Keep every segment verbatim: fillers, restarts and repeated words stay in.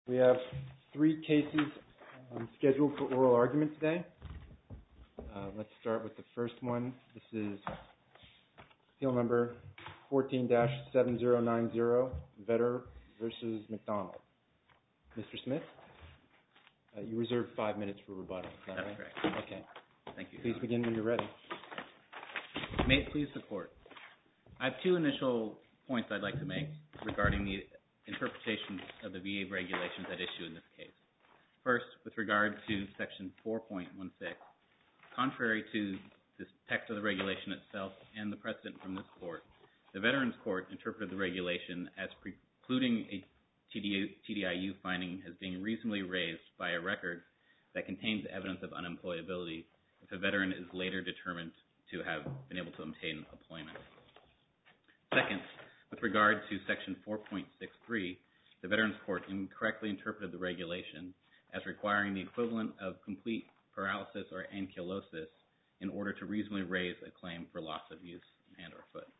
We have three cases um, scheduled for oral argument today. Uh, let's start with the first one. This is appeal number fourteen dash seven zero nine zero, Vetter versus McDonald. Mister Smith, uh, you reserved five minutes for rebuttal. Is that That's right? correct. Okay. Thank you. Please begin when you're ready. May it please the Court. I have two initial points I'd like to make regarding the interpretation of the V A regulations at issue in this case. First, with regard to Section four point one six, contrary to the text of the regulation itself and the precedent from this Court, the Veterans Court interpreted the regulation as precluding a T D I U finding as being reasonably raised by a record that contains evidence of unemployability if a veteran is later determined to have been able to obtain employment. Second, with regard to Section four point six three, the Veterans Court incorrectly interpreted the regulation as requiring the equivalent of complete paralysis or ankylosis in order to reasonably raise a claim for loss of use of hand or foot.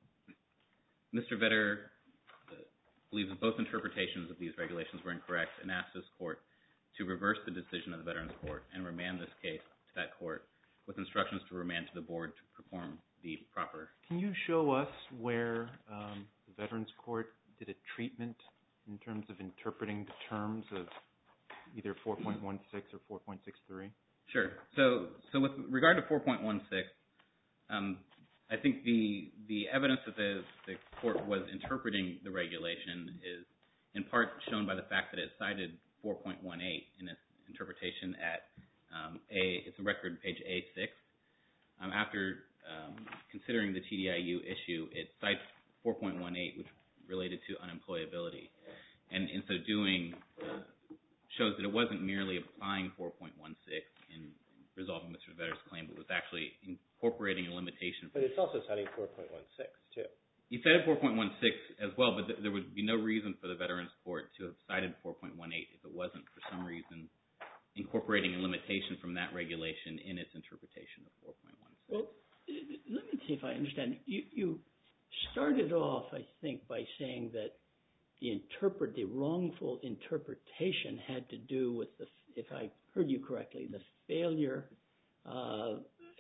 Mister Vetter believes that both interpretations of these regulations were incorrect and asked this Court to reverse the decision of the Veterans Court and remand this case to that Court with instructions to remand to the Board to perform the proper. Can you show us where um, the Veterans Court did a treatment in terms of interpreting the terms of either four point one six or four point six three? Sure. So, so with regard to four point one six, um, I think the the evidence that the, the Court was interpreting the regulation is in part shown by the fact that it cited four point one eight in its interpretation at um, a it's a record page A six. Um, after um, considering the T D I U issue, it cites four point one eight, which related to unemployability, and in so doing uh, shows that it wasn't merely applying four point one six in resolving Mister Vetter's claim, but was actually incorporating a limitation. But it's also citing four point one six, too. He cited four point one six as well, but th- there would be no reason for the Veterans Court to have cited four point one eight if it wasn't for some reason incorporating a limitation from that regulation in its interpretation of four point one six. Well, let me see if I understand. You, you started off, I think, by saying that the interpret the wrongful interpretation had to do with the, if I heard you correctly, the failure uh,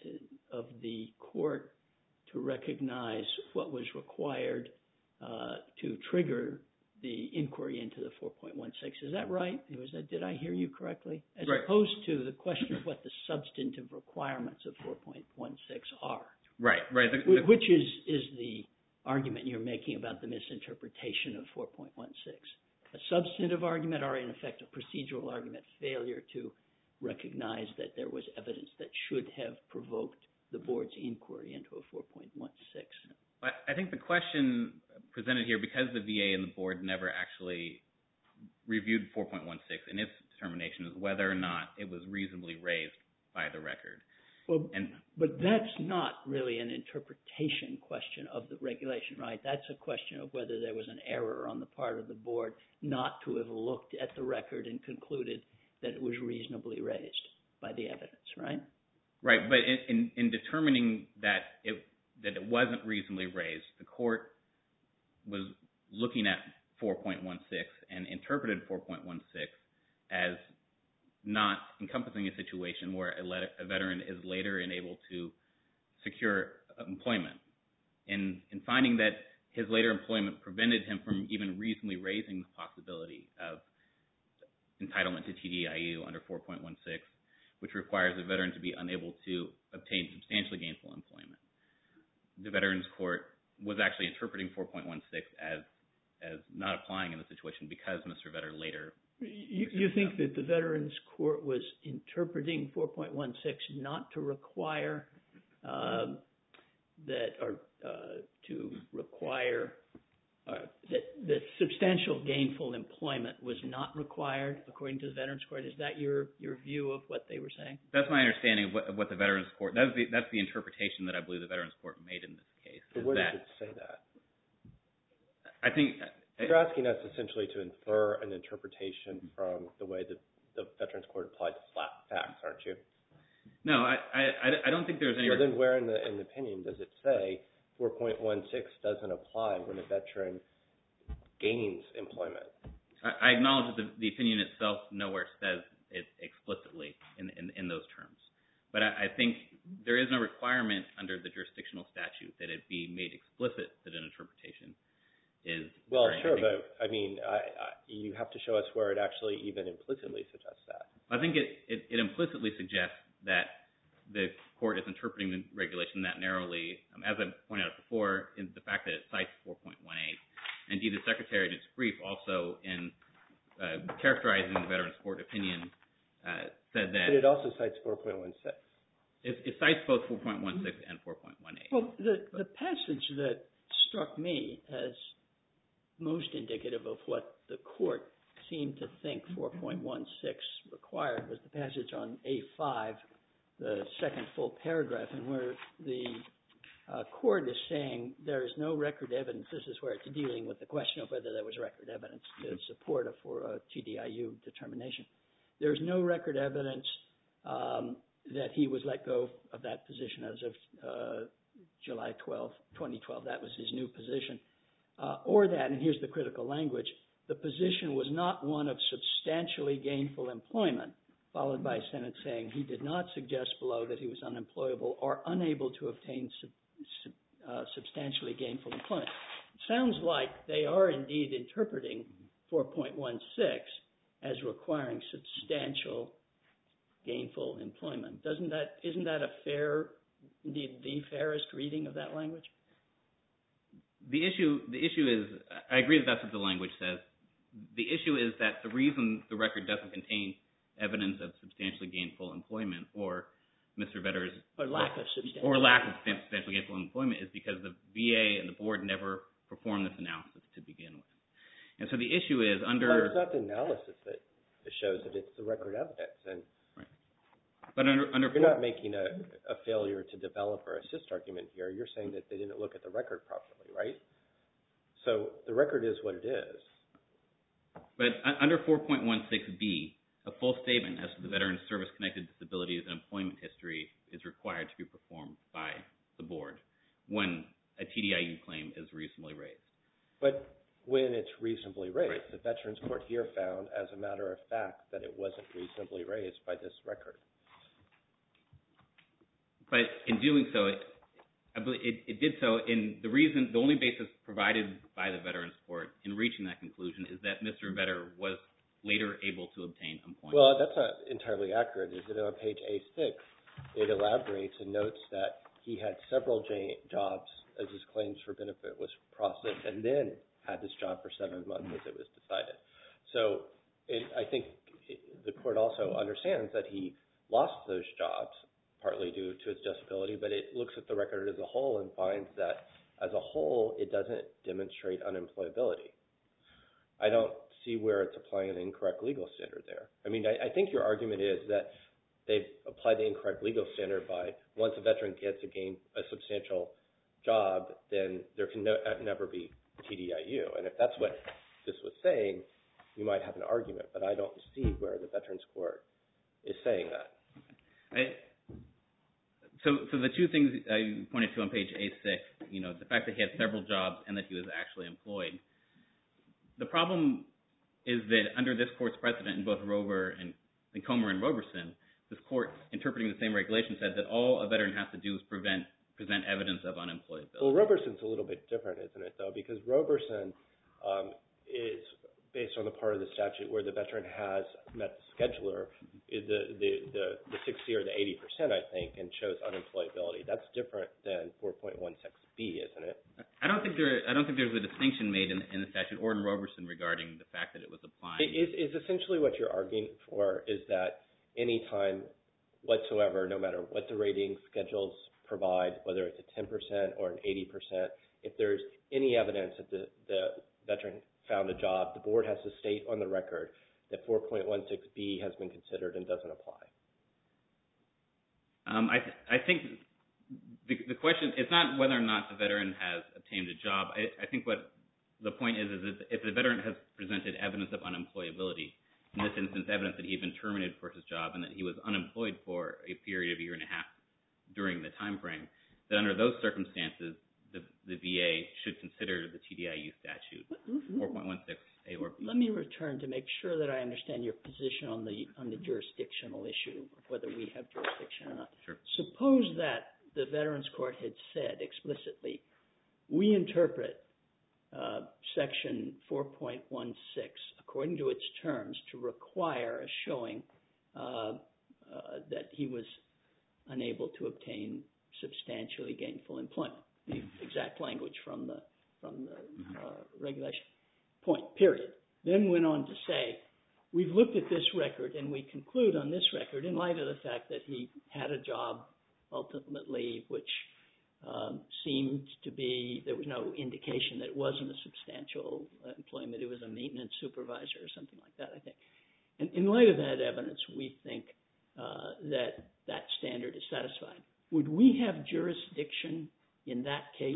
of the court to recognize what was required uh, to trigger the inquiry into the four point one six. Is that right? Was that, did I hear you correctly? As right. opposed to the question of what the substantive requirements of four point one six are. Right, right. The, the, Which is, is the argument you're making about the misinterpretation of four point one six? A substantive argument or, in effect, a procedural argument, failure to recognize that there was evidence that should have provoked the board's inquiry into a four point one six? I think the question presented here, because the V A and the board never actually reviewed four point one six in its determination, is whether or not it was reasonably raised by the record. Well, and, but that's not really an interpretation question of the regulation, right? That's a question of whether there was an error on the part of the board not to have looked at the record and concluded that it was reasonably raised by the evidence, right? Right, but in, in, in determining that it that it wasn't reasonably raised, the court was looking at four point one six and interpreted four point one six as not encompassing a situation where a, let, a veteran is later enabled to secure employment. In, in finding that his later employment prevented him from even reasonably raising the possibility of entitlement to T D I U under four point one six, which requires a veteran to be unable to obtain substantially gainful employment. The Veterans Court was actually interpreting four point one six as as not applying in the situation because Mister Vetter later... You, you think that the Veterans Court was interpreting four point one six not to require uh, that, or uh, to require uh, that, that substantial gainful employment was not required according to the Veterans Court? Is that your, your view of what they were saying? That's my understanding of what, of what the Veterans Court, that's the, that's the interpretation that I believe the Veterans Court made in this case. But where does it say that? I think... You're asking us essentially to infer an interpretation from the way that the Veterans Court applied to flat facts, aren't you? No, I, I, I don't think there's any... Well, then where in the, in the opinion does it say four point one six doesn't apply when a veteran gains employment? I acknowledge that the, the opinion itself nowhere says it explicitly in, in, in those terms. But I, I think there is no requirement under the jurisdictional statute that it be made explicit that an interpretation is... Well, occurring. sure, I think, but I mean, I, I, you have to show us where it actually even implicitly suggests that. I think it, it, it implicitly suggests that the court is interpreting the regulation that narrowly, um, as I pointed out before, in the fact that it cites four point one eight. Indeed, the Secretary in its brief also in uh, characterizing the Veterans Court opinion uh, said that... But it also cites four point one six. It, it cites both four point one six and four point one eight. Well, the, the passage that struck me as most indicative of what the court seemed to think four point one six required was the passage on A five, the second full paragraph, and where the uh, court is saying there is no record evidence. This is where it's dealing with the question of whether there was record evidence to support a, for a T D I U determination. There's no record evidence um, that he was let go of that position as of uh, July twelfth, twenty twelve. That was his new position. Uh, or that, and here's the critical language, the position was not one of substantially gainful employment, followed by a sentence saying he did not suggest below that he was unemployable or unable to obtain sub, sub, uh, substantially gainful employment. It sounds like they are indeed interpreting four point one six as requiring substantial gainful employment. Doesn't that, isn't that a fair, indeed the fairest reading of that language? The issue, the issue is, I agree that that's what the language says. The issue is that the reason the record doesn't contain evidence of substantially gainful employment or Mister Vedder's or lack of substantial or lack of substantially gainful employment is because the V A and the board never performed this analysis to begin with. And so the issue is under. Well, it's not the analysis that shows it; it's the record evidence. And right. But under under you're not making a, a failure to develop or assist argument here. You're saying that they didn't look at the record properly, right? So the record is what it is. But under four point one six B, a full statement as to the veteran's service-connected disabilities and employment history is required to be performed by the board when a T D I U claim is reasonably raised. But when it's reasonably raised, right. The Veterans Court here found, as a matter of fact, that it wasn't reasonably raised by this record. But in doing so, it, I believe it, it did so in the reason, the only basis provided by the Veterans Court in reaching that conclusion is that Mister Vedder was later able to obtain employment. Well, that's not entirely accurate. Is it on page A six? It elaborates and notes that he had several j- jobs as his claims for benefit was processed, and then had this job for seven months as it was decided. So it, I think it, the court also understands that he lost those jobs partly due to his disability, but it looks at the record as a whole and finds that as a whole, it doesn't demonstrate unemployability. I don't see where it's applying an incorrect legal standard there. I mean, I, I think your argument is that they've applied the incorrect legal standard by once a veteran gets a gain, a substantial job, then there can no, never be T D I U. And if that's what this was saying, you might have an argument, but I don't see where the Veterans Court is saying that. I, So, so the two things I pointed to on page A six, you know, the fact that he had several jobs and that he was actually employed. The problem is that under this court's precedent in both Rover and, and Comer and Roberson, this court, interpreting the same regulation, said that all a veteran has to do is prevent, present evidence of unemployability. Well, Roberson's a little bit different, isn't it, though? Because Roberson um, is based on the part of the statute where the veteran has met the scheduler, the the the, the sixty or the eighty percent, I think, and shows unemployability. That's different than four point one six B, isn't it? I don't think there. I don't think there's a distinction made in, in the statute or in Roberson regarding the fact that it was applying. Is is essentially what you're arguing for is that any time whatsoever, no matter what the rating schedules provide, whether it's a ten percent or an eighty percent, if there's any evidence that the the veteran found a job, the board has to state on the record that four point one six B has been considered and doesn't apply. Um, I, th- I think the, the question, it's not whether or not the veteran has obtained a job. I, I think what the point is, is that if the veteran has presented evidence of unemployability, in this instance evidence that he had been terminated for his job and that he was unemployed for a period of a year and a half during the time frame, that under those circumstances, the, the V A should consider the T D I U statute, four point one six A or B. Let me return to make sure that I understand your position on the on the jurisdictional issue, whether we have jurisdiction or not. Sure. Suppose that the Veterans Court had said explicitly, we interpret uh, Section four point one six according to its terms to require a showing uh, uh, that he was unable to obtain substantially gainful employment. The exact language from the from the uh, regulation. Point, period. Then went on to say, we've looked at this record and we conclude on this record, in light of the fact that he had a job ultimately which um, seemed to be, there was no indication that it wasn't a substantial uh, employment, it was a maintenance supervisor or something like that, I think. And in light of that evidence, we think uh, that that standard is satisfied. Would we have jurisdiction in that case,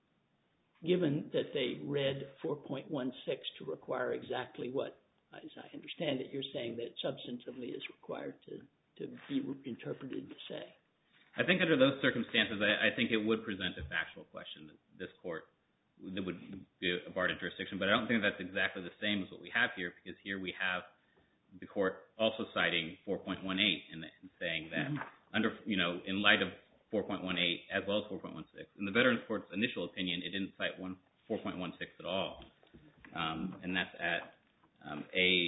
given that they read four point one six to require exactly what, as I understand it, you're saying that substantively is required to, to be interpreted to say? I think under those circumstances, I, I think it would present a factual question that this court, that would be a barred jurisdiction, but I don't think that's exactly the same as what we have here, because here we have the court also citing four point one eight and, and saying that mm-hmm. under, you know, in light of four point one eight as well as four point one six. In the Veterans Court's initial opinion, it didn't cite one, four point one six at all, um, and that's at um, A.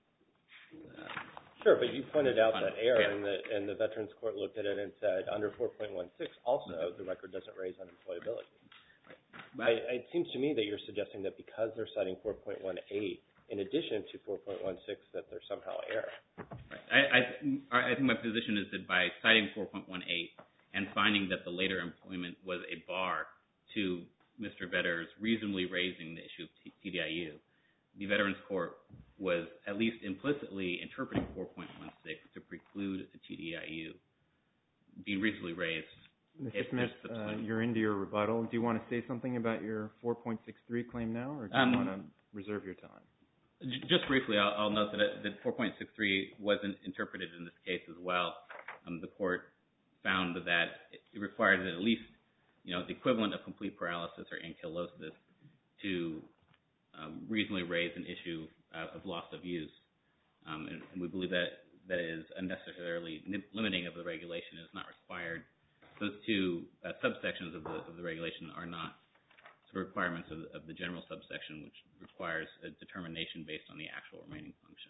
Uh, sure, but you pointed out that error, yeah. and, the, and the Veterans Court looked at it and said under four point one six also mm-hmm. the record doesn't raise unemployability. Right. Right. I, it seems to me that you're suggesting that because they're citing four point one eight in addition to four point one six that there's somehow error. Right. I, I, I think my position is that by citing four point one eight and finding that the later employment was a bar to Mister Vedder's reasonably raising the issue of T D I U, the Veterans Court was at least implicitly interpreting four point one six to preclude the T D I U being reasonably raised. Mister Smith, uh, you're into your rebuttal. Do you want to say something about your four point six three claim now, or do you um, want to reserve your time? Just briefly, I'll, I'll note that, it, that four point six three wasn't interpreted in this case as well. Um, the court found that it required at least, you know, the equivalent of complete paralysis or ankylosis to um, reasonably raise an issue uh, of loss of use. Um, and, and we believe that that is unnecessarily limiting of the regulation. It is not required. Those two uh, subsections of the of the regulation are not requirements of, of the general subsection, which requires a determination based on the actual remaining function.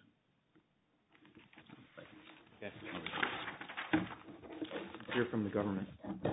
Okay. Hear from the government.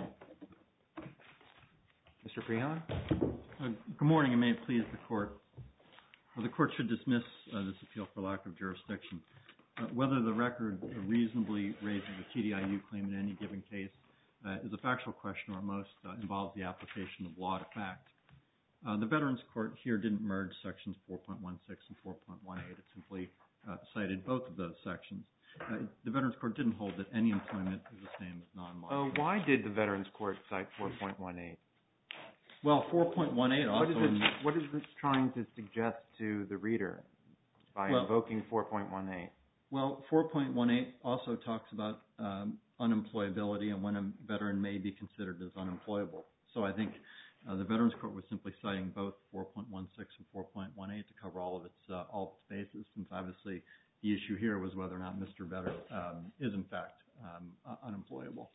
Mister Prehan? Uh, good morning, and may it please the court. Well, the court should dismiss uh, this appeal for lack of jurisdiction. Uh, whether the record reasonably raises a T D I U claim in any given case uh, is a factual question, or at most uh, involves the application of law to fact. Uh, the Veterans Court here didn't merge sections four point one six and four point one eight. It simply uh, cited both of those sections. Uh, the Veterans Court didn't hold that any employment is the same as non-law. Uh, why did the Veterans Court cite four point one eight? Well, four point one eight also... What is, it, what is it trying to suggest to the reader by well, invoking four point one eight? Well, four point one eight also talks about um, unemployability and when a veteran may be considered as unemployable. So I think uh, the Veterans Court was simply citing both four point one six and four point one eight to cover all of its uh, all of its bases, since obviously the issue here was whether or not Mister Vedder um, is in fact um, uh, unemployable.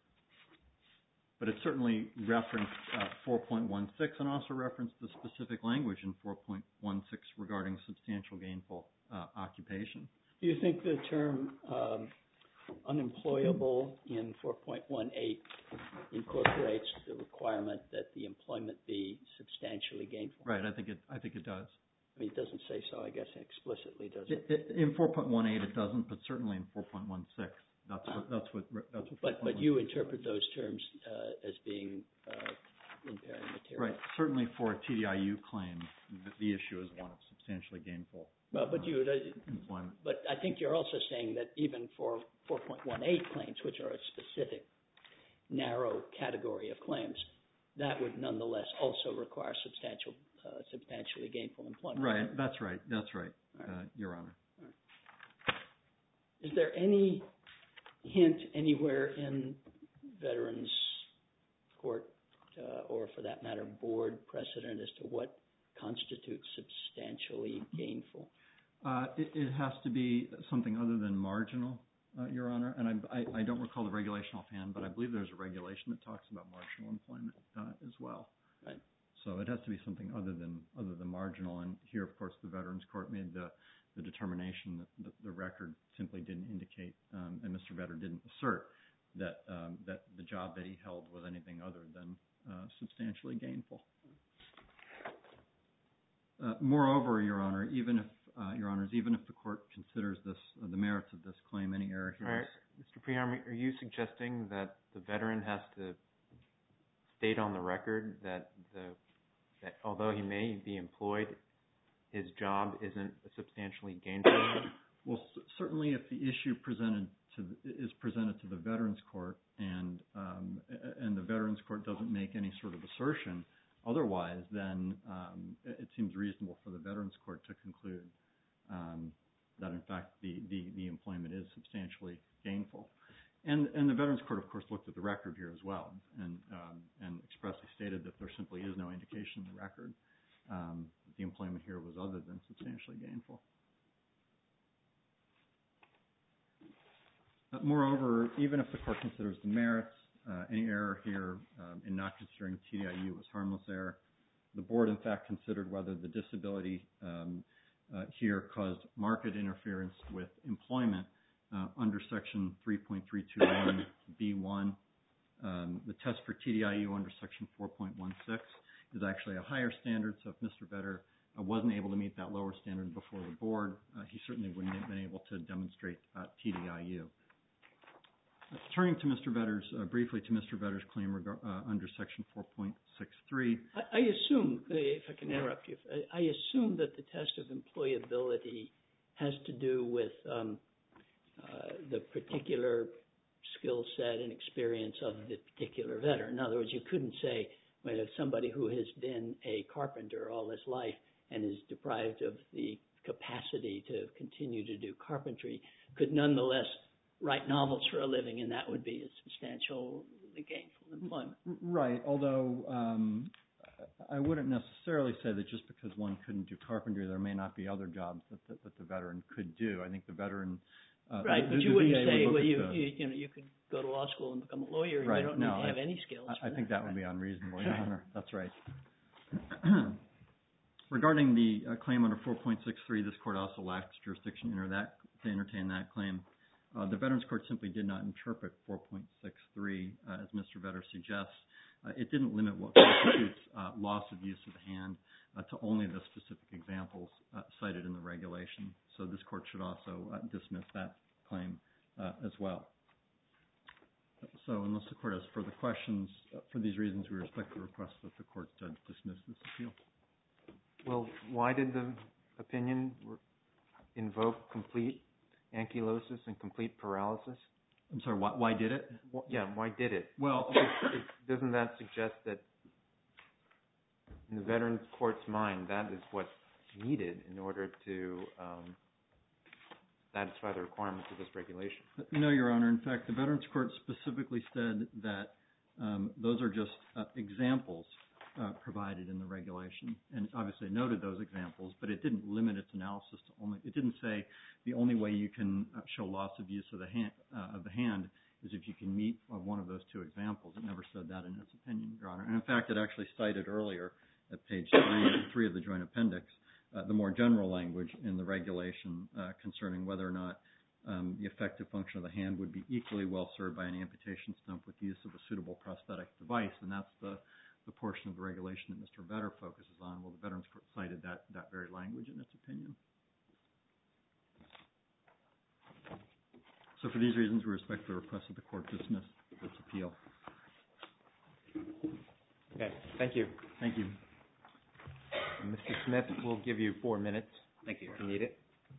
But it certainly referenced uh, four point one six and also referenced the specific language in four point one six regarding substantial gainful uh, occupation. Do you think the term um, unemployable in four point one eight incorporates the requirement that the employment be substantially gainful? Right. I think it. I think it does. I mean, it doesn't say so. I guess explicitly does it. it, it in four point one eight, it doesn't, but certainly in four point one six, that's what. That's what. That's what. But but you interpret those terms uh, as being uh, impairing material. Right. Certainly for a T D I U claim, the, the issue is one of substantially gainful. Well, but you, uh, employment. But I think you're also saying that even for four point one eight claims, which are a specific, narrow category of claims, that would nonetheless also require substantial, uh, substantially gainful employment. Right. That's right. That's right, right. Uh, Your Honor. Right. Is there any hint anywhere in Veterans Court uh, or for that matter, board precedent as to what constitutes substantially gainful? Uh, it, it has to be something other than marginal, uh, Your Honor. And I, I, I don't recall the regulation offhand, but I believe there's a regulation that talks about marginal employment uh, as well. Right. So it has to be something other than other than marginal. And here, of course, the Veterans Court made the, the determination that the, the record simply didn't indicate, um, and Mister Vetter didn't assert that um, that the job that he held was anything other than uh, substantially gainful. Uh, moreover, Your Honor, even if uh, Your Honors, even if the court considers this uh, the merits of this claim, any error here. All right. Mister Priam, are you suggesting that the veteran has to state on the record that the that although he may be employed, his job isn't substantially gainful? Well, c- certainly, if the issue presented to the, is presented to the Veterans Court, and um, and the Veterans Court doesn't make any sort of assertion otherwise, then um, it seems reasonable for the Veterans Court to conclude um, that, in fact, the, the, the employment is substantially gainful. And and the Veterans Court, of course, looked at the record here as well, and um, and expressly stated that there simply is no indication in the record um, that the employment here was other than substantially gainful. Uh, moreover, even if the court considers the merits, uh, any error here um, in not considering T D I U was harmless error. The board, in fact, considered whether the disability um, uh, here caused marked interference with employment uh, under Section three point three two one B one. Um, the test for T D I U under Section four point one six is actually a higher standard, so if Mister Vetter uh, wasn't able to meet that lower standard before the board, uh, he certainly wouldn't have been able to demonstrate uh, T D I U. Uh, turning to Mister Vetter's, uh, briefly to Mister Vetter's claim reg- uh, under Section four point six three. I, I assume, if I can interrupt you, I, I assume that the test of employability has to do with um, uh, the particular skill set and experience of the particular veteran. In other words, you couldn't say, well, if somebody who has been a carpenter all his life and is deprived of the capacity to continue to do carpentry could nonetheless write novels for a living, and that would be a substantially gainful employment. Right, although um, I wouldn't necessarily say that just because one couldn't do carpentry, there may not be other jobs that, that, that the veteran could do. I think the veteran... Uh, right, the, but you the wouldn't V A say, would well, you, the, you, you know, you could go to law school and become a lawyer, and right, you don't no, need to have I, any skills. I, I think that would be unreasonable, Your Honor. That's right. Regarding the uh, claim under four point six three, this court also lacks jurisdiction to, enter that, to entertain that claim. Uh, the Veterans Court simply did not interpret four point six three uh, as Mister Vetter suggests. Uh, it didn't limit what constitutes uh, loss of use of the hand uh, to only the specific examples uh, cited in the regulation. So this court should also uh, dismiss that claim uh, as well. So unless the court has further questions, uh, for these reasons, we respectfully request that the court uh, dismiss this appeal. Well, why did the opinion invoke complete ankylosis and complete paralysis? I'm sorry, why, why did it? Well, yeah, why did it? Well, it, doesn't that suggest that in the Veterans Court's mind, that is what's needed in order to um, satisfy the requirements of this regulation? No, Your Honor. In fact, the Veterans Court specifically said that um, those are just uh, examples uh, provided in the regulation, and obviously noted those examples, but it didn't limit its analysis to only. It didn't say the only way you can uh, show loss of use of the hand uh, of the hand is if you can meet uh, one of those two examples. It never said that in its opinion, Your Honor. And in fact, it actually cited earlier at page three, three of the Joint Appendix uh, the more general language in the regulation uh, concerning whether or not um, the effective function of the hand would be equally well served by an amputation stump with the use of a suitable prosthetic device, and that's the the portion of the regulation that Mister Vetter focuses on. Well, the Veterans Court cited that, that very language in its opinion. So for these reasons, we respectfully request that the court dismiss this appeal. Okay, thank you. Thank you. And Mister Smith, we'll give you four minutes. Thank you. If you need it.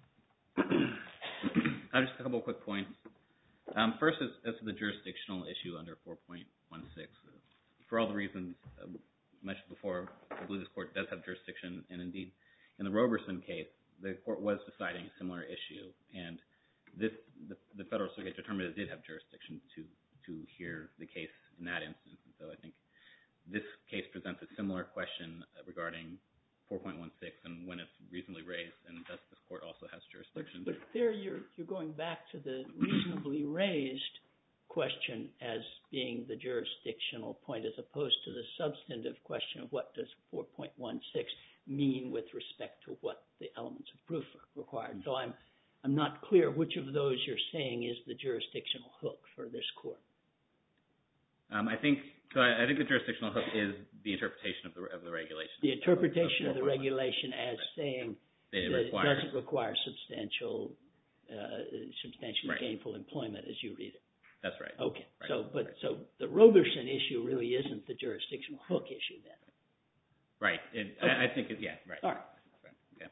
Uh, just a couple of quick points. Um, first, as, as to the jurisdictional issue under four point one six, for all the reasons uh, mentioned before, I believe this court does have jurisdiction, and indeed, in the Roberson case, the court was deciding a similar issue, and this the, the Federal Circuit determined it did have jurisdiction to to hear the case in that instance. And so I think this case presents a similar question regarding four point one six and when it's reasonably raised, and thus this court also has jurisdiction. But, but there you're, you're going back to the reasonably raised question as being the jurisdictional point as opposed to the substantive question of what does four point one six mean with respect to what the elements of proof are required. So I'm, I'm not clear which of those you're saying is the jurisdictional hook for this court. Um, I think so. I, I think the jurisdictional hook is the interpretation of the of the regulation. The interpretation of, of the regulation as right. saying that it, that requires, it doesn't require substantial, uh, substantially right. gainful employment as you read it. That's right. Okay. Right. So, but right. so the Roberson issue really isn't the jurisdictional hook issue then. Right. It, okay. I, I think it. Yeah. Right. All right. right. Okay.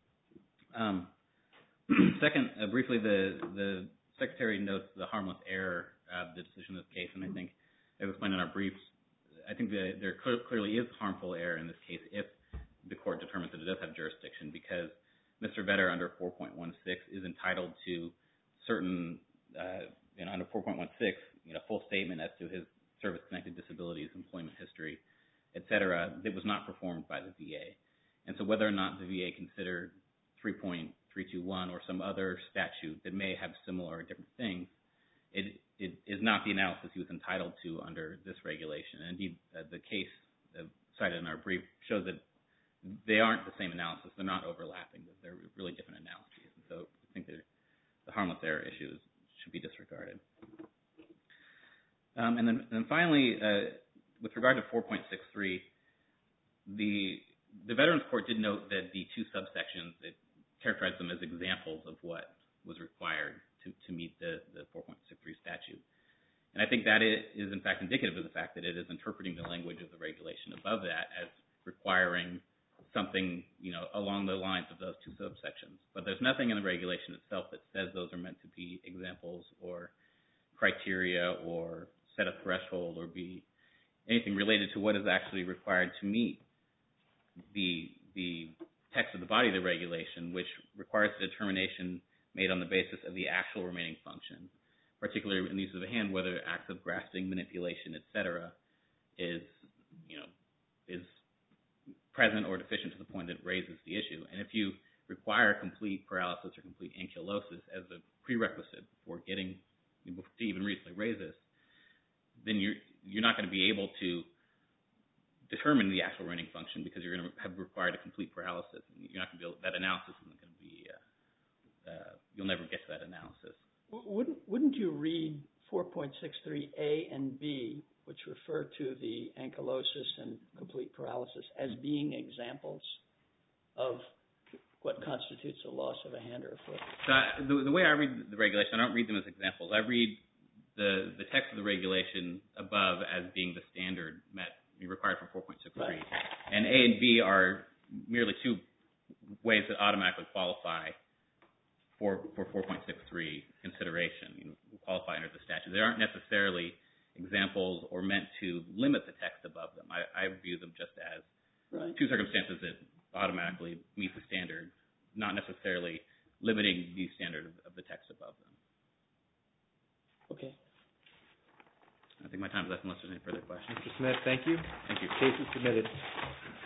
Um, second, uh, briefly, the the Secretary notes the harmless error of the decision of this case, and I think, as explained in our briefs, I think that there cl- clearly is harmful error in this case if the court determines that it does have jurisdiction, because Mister Vedder under four point one six is entitled to certain, uh, you know, under four point one six, you know, full statement as to his service-connected disabilities, employment history, et cetera, that was not performed by the V A. And so whether or not the V A considered three point three two one or some other statute that may have similar or different things, it it is not the analysis he was entitled to under this regulation. And indeed, uh, the case uh, cited in our brief shows that they aren't the same analysis. They're not overlapping. They're really different analyses. And so I think that the harmless error issue is, should be disregarded. Um, and then and finally, uh, with regard to four point six three, the the Veterans Court did note that the two subsections, it characterized them as examples of what was required to, to meet the, the four point six three statute. And I think that it is, in fact, indicative of the fact that it is interpreting the language of the regulation above that as requiring something, you know, along the lines of those two subsections. But there's nothing in the regulation itself that says those are meant to be examples or criteria or set a threshold or be anything related to what is actually required to meet the the text of the body of the regulation, which requires a determination made on the basis of the actual remaining function, particularly in the use of the hand, whether acts of grasping, manipulation, et cetera, is, you know, is present or deficient to the point that it raises the issue. And if you require complete paralysis or complete ankylosis as a prerequisite for getting to even reasonably raise this, then you're you're not going to be able to determine the actual remaining function because you're going to have required a complete paralysis. And you're not going to be able, that analysis isn't going to be, uh, uh, you'll never get to that analysis. Wouldn't wouldn't you read four point six three A and B, which refer to the ankylosis and complete paralysis, as being examples of what constitutes a loss of a hand or a foot? So I, the, the way I read the regulation, I don't read them as examples. I read the the text of the regulation above as being the standard met required for four point six three. Right. And A and B are merely two ways that automatically qualify for for four point six three consideration, you know, qualify under the statute. They aren't necessarily examples or meant to limit the text above them. I, I view them just as right. two circumstances that automatically meet the standard, not necessarily limiting the standard of, of the text above them. Okay. I think my time is up unless there's any further questions. Mister Smith, thank you. Thank you. Case is submitted.